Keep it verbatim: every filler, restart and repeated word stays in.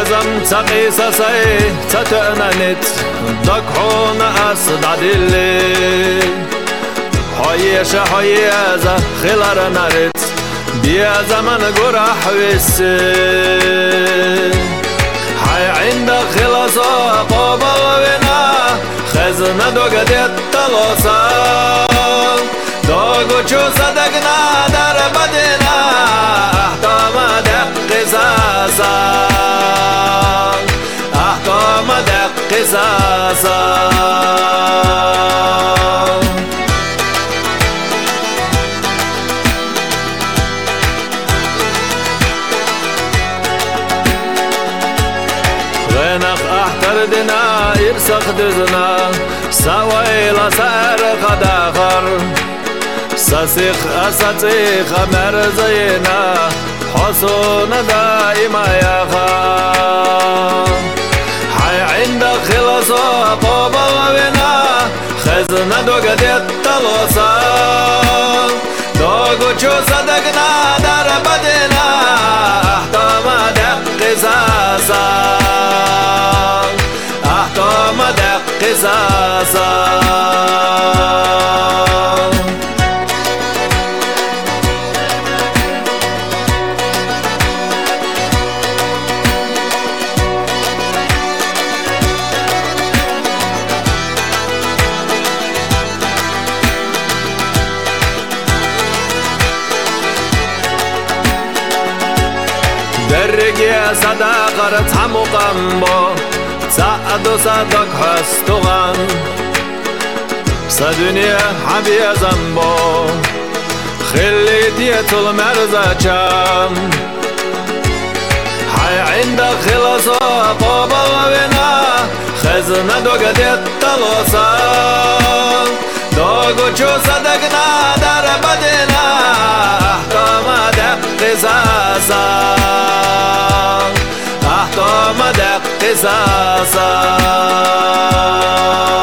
بيزم تقيس سي تتأننت دكحون أسد عدلي حيش حيزة خلار نرت بيزم نقرح ويسي حي عند خلاصة قبلنا خزنة دوغدت تلوصا دوغو چو صدقنا در بدنا احكام دق قصاصا احكام دق قصاصا غنق احتردنا يرسخ دزنا سويل سار قداخر سسيخ أساتيخ مرزينا حصون دائما يا خان حي عند خلاصة قبل بنا خزنة دوغدت تلوصا دوغو چو صدقنا در بدنا احكام دق قصاصا احكام دق قصاصا درگی صداقر تمقم با سعد و صدق هستوغن سدنیا حبیزم با خلیتیت المرزچم حی عند خلاصا قابل بنا خزنه دوغدت تلوصا دوغو چو صدقنا در بدنا احکام دق قصاصا احكام دق قصاصا